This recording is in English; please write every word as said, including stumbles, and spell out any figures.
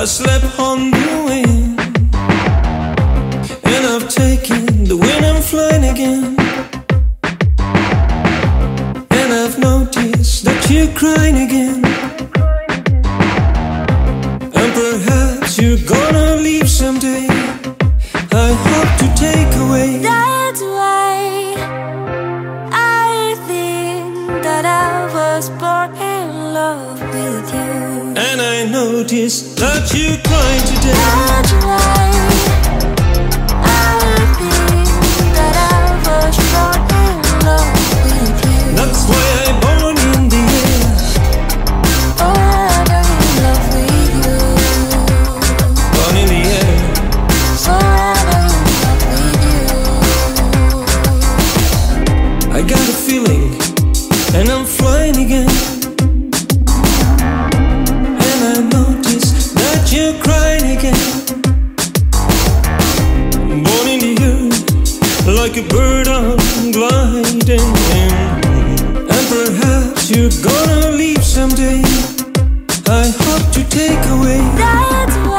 I slept on the wind, and I've taken the wind and flying again. And I've noticed that you're crying again. And perhaps you're gonna leave someday. I hope to take away. That's why I think that I was born in love with you. And I noticed that you're crying today. That's why I think that I was born in love with you. That's why I'm born in the air. Forever in love with you. Born in the air. Forever in love with you. I got a feeling, and I'm flying again. And I notice that you're crying again. Born in the air, like a bird I'm gliding in. And perhaps you're gonna leave someday. I hope to take away. That's